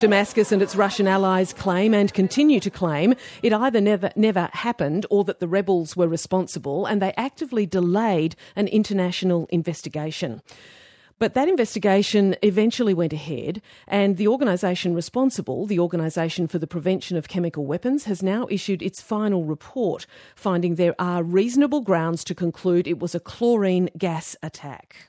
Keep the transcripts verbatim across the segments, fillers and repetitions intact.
Damascus and its Russian allies claim and continue to claim it either never never happened or that the rebels were responsible, and they actively delayed an international investigation. But that investigation eventually went ahead, and the organisation responsible, the Organisation for the Prevention of Chemical Weapons, has now issued its final report, finding there are reasonable grounds to conclude it was a chlorine gas attack.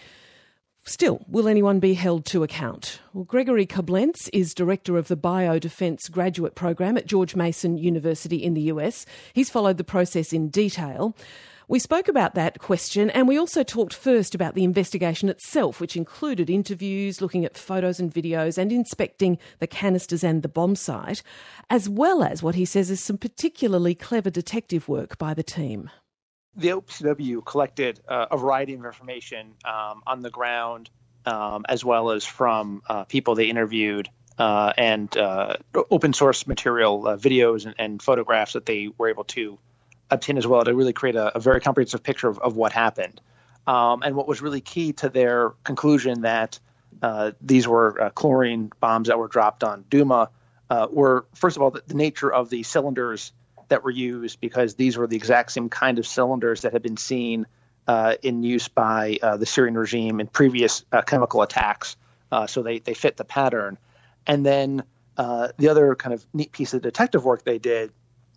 Still, will anyone be held to account? Well, Gregory Koblenz is director of the Biodefence Graduate Program at George Mason University in the U S. He's followed the process in detail. We spoke about that question, and we also talked first about the investigation itself, which included interviews, looking at photos and videos, and inspecting the canisters and the bomb site, as well as what he says is some particularly clever detective work by the team. The O P C W collected uh, a variety of information um, on the ground, um, as well as from uh, people they interviewed, uh, and uh, open source material, uh, videos and, and photographs that they were able to obtain as well to really create a, a very comprehensive picture of, of what happened. Um, and what was really key to their conclusion that uh, these were uh, chlorine bombs that were dropped on Duma uh, were, first of all, the, the nature of the cylinders that were used, because these were the exact same kind of cylinders that had been seen uh, in use by uh, the Syrian regime in previous uh, chemical attacks. Uh, so they, they fit the pattern. And then uh, the other kind of neat piece of detective work they did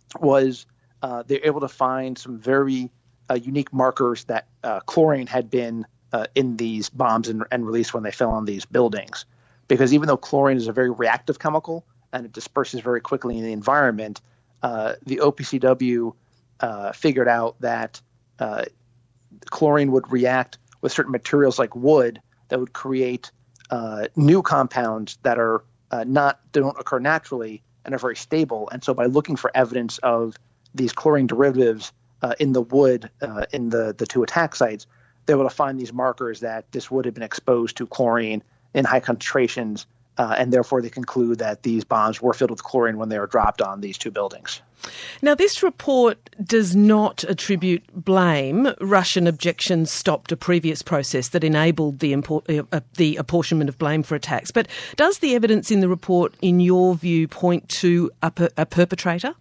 was uh, they were able to find some very uh, unique markers that uh, chlorine had been uh, in these bombs and, and released when they fell on these buildings. Because even though chlorine is a very reactive chemical and it disperses very quickly in the environment, Uh, the O P C W uh, figured out that uh, chlorine would react with certain materials like wood that would create uh, new compounds that are uh, not don't occur naturally and are very stable. And so by looking for evidence of these chlorine derivatives uh, in the wood uh, in the, the two attack sites, they were able to find these markers that this wood had been exposed to chlorine in high concentrations. Uh, and therefore, they conclude that these bombs were filled with chlorine when they were dropped on these two buildings. Now, this report does not attribute blame. Russian objections stopped a previous process that enabled the, import, uh, the apportionment of blame for attacks. But does the evidence in the report, in your view, point to a, per, a perpetrator?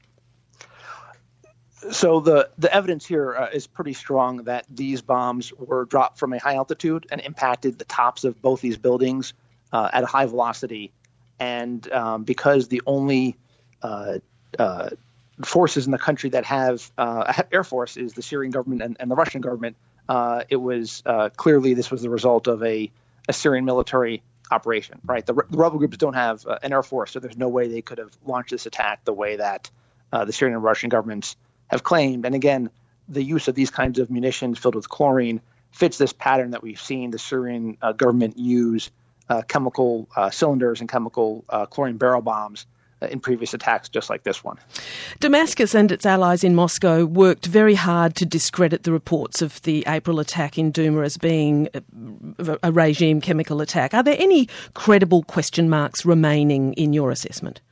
So the, the evidence here uh, is pretty strong that these bombs were dropped from a high altitude and impacted the tops of both these buildings Uh, at a high velocity. And um, because the only uh, uh, forces in the country that have uh, Air Force is the Syrian government and, and the Russian government, uh, it was uh, clearly this was the result of a, a Syrian military operation, right? The, the rebel groups don't have uh, an Air Force, so there's no way they could have launched this attack the way that uh, the Syrian and Russian governments have claimed. And again, the use of these kinds of munitions filled with chlorine fits this pattern that we've seen the Syrian uh, government use Uh, chemical uh, cylinders and chemical uh, chlorine barrel bombs uh, in previous attacks just like this one. Damascus and its allies in Moscow worked very hard to discredit the reports of the April attack in Duma as being a, a regime chemical attack. Are there any credible question marks remaining in your assessment?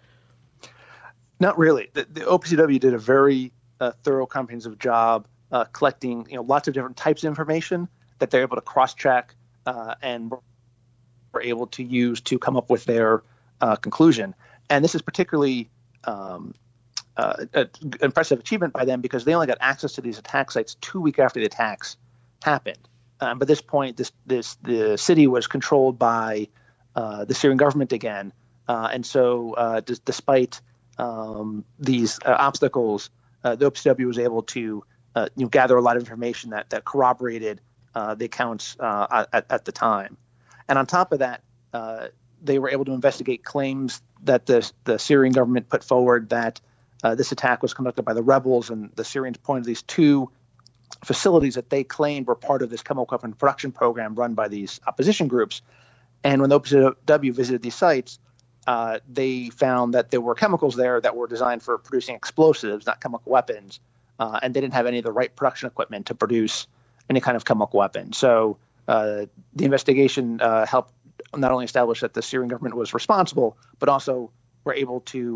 Not really. The, the O P C W did a very uh, thorough, comprehensive job uh, collecting you know, lots of different types of information that they're able to cross-check uh, and were able to use to come up with their uh, conclusion. And this is particularly um, uh, an impressive achievement by them because they only got access to these attack sites two weeks after the attacks happened. Um, but at this point, this this the city was controlled by uh, the Syrian government again. Uh, and so uh, d- despite um, these uh, obstacles, uh, the O P C W was able to uh, you know, gather a lot of information that, that corroborated uh, the accounts uh, at, at the time. And on top of that, uh, they were able to investigate claims that the, the Syrian government put forward that uh, this attack was conducted by the rebels, and the Syrians pointed to these two facilities that they claimed were part of this chemical weapon production program run by these opposition groups. And when the O P C W visited these sites, uh, they found that there were chemicals there that were designed for producing explosives, not chemical weapons, uh, and they didn't have any of the right production equipment to produce any kind of chemical weapon. So Uh, the investigation uh, helped not only establish that the Syrian government was responsible, but also were able to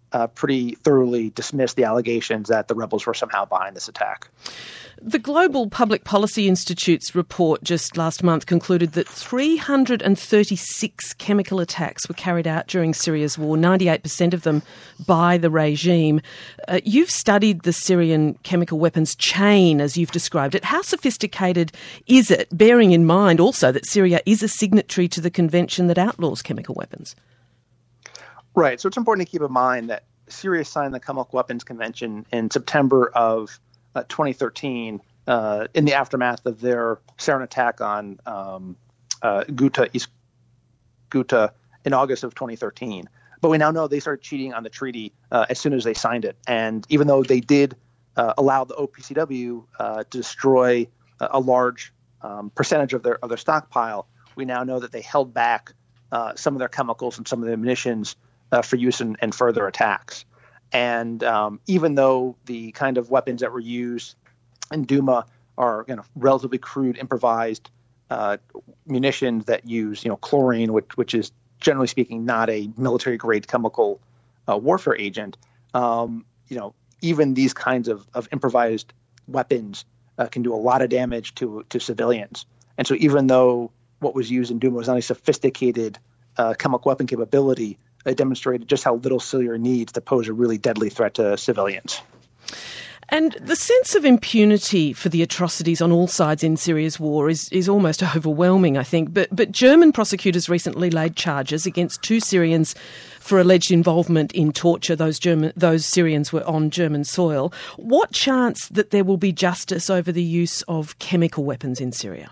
uh, pretty thoroughly dismissed the allegations that the rebels were somehow behind this attack. The Global Public Policy Institute's report just last month concluded that three hundred thirty-six chemical attacks were carried out during Syria's war, ninety-eight percent of them by the regime. Uh, you've studied the Syrian chemical weapons chain, as you've described it. How sophisticated is it, bearing in mind also that Syria is a signatory to the convention that outlaws chemical weapons? Right. So it's important to keep in mind that Syria signed the Chemical Weapons Convention in September of uh, twenty thirteen uh, in the aftermath of their sarin attack on um, uh, Ghouta, East Ghouta in August of twenty thirteen. But we now know they started cheating on the treaty uh, as soon as they signed it. And even though they did uh, allow the O P C W uh, to destroy a, a large um, percentage of their of their stockpile, we now know that they held back uh, some of their chemicals and some of their munitions uh, for use in, in further attacks. And um, even though the kind of weapons that were used in Douma are, you know, relatively crude, improvised uh, munitions that use, you know, chlorine, which which is generally speaking not a military-grade chemical uh, warfare agent, um, you know, even these kinds of, of improvised weapons uh, can do a lot of damage to to civilians. And so, even though what was used in Douma was not a sophisticated uh, chemical weapon capability, it demonstrated just how little Syria needs to pose a really deadly threat to civilians. And the sense of impunity for the atrocities on all sides in Syria's war is, is almost overwhelming, I think. But but German prosecutors recently laid charges against two Syrians for alleged involvement in torture. Those German those Syrians were on German soil. What chance that there will be justice over the use of chemical weapons in Syria?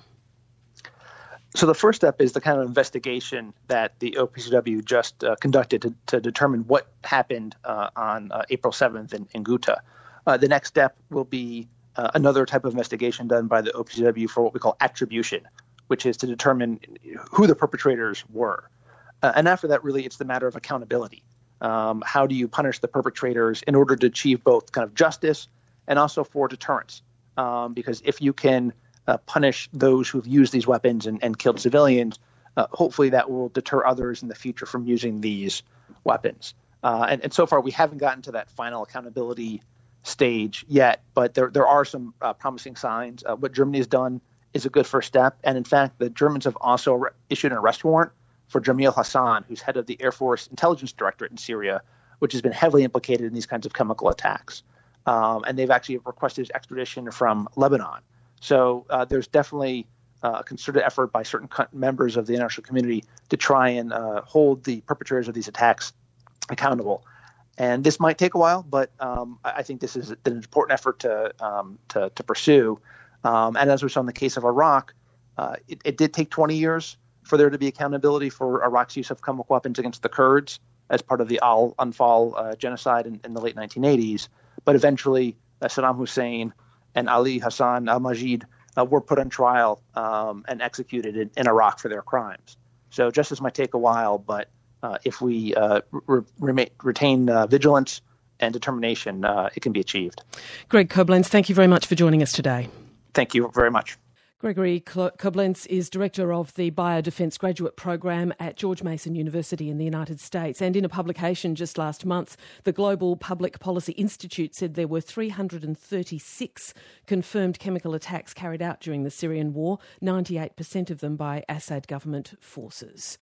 So the first step is the kind of investigation that the O P C W just uh, conducted to, to determine what happened uh, on uh, April seventh in, in Ghouta. Uh, the next step will be uh, another type of investigation done by the O P C W for what we call attribution, which is to determine who the perpetrators were. Uh, and after that, really, it's the matter of accountability. Um, how do you punish the perpetrators in order to achieve both kind of justice and also for deterrence? Um, because if you can uh, punish those who've used these weapons and, and killed civilians, uh, hopefully that will deter others in the future from using these weapons. Uh, and, and so far, we haven't gotten to that final accountability stage yet, but there there are some uh, promising signs. Uh, what Germany has done is a good first step. And in fact, the Germans have also re- issued an arrest warrant for Jamil Hassan, who's head of the Air Force Intelligence Directorate in Syria, which has been heavily implicated in these kinds of chemical attacks. Um, and they've actually requested his extradition from Lebanon. So uh, there's definitely uh, a concerted effort by certain co- members of the international community to try and uh, hold the perpetrators of these attacks accountable. And this might take a while, but um, I think this is an important effort to um, to, to pursue. Um, and as we saw in the case of Iraq, uh, it, it did take twenty years for there to be accountability for Iraq's use of chemical weapons against the Kurds as part of the Al-Anfal uh, genocide in, in the late nineteen eighties. But eventually, uh, Saddam Hussein and Ali Hassan al-Majid uh, were put on trial um, and executed in, in Iraq for their crimes. So justice might take a while, but Uh, if we uh, re- remain, retain uh, vigilance and determination, uh, it can be achieved. Greg Koblenz, thank you very much for joining us today. Thank you very much. Gregory Koblenz is Director of the Biodefence Graduate Program at George Mason University in the United States. And in a publication just last month, the Global Public Policy Institute said there were three hundred thirty-six confirmed chemical attacks carried out during the Syrian war, ninety-eight percent of them by Assad government forces.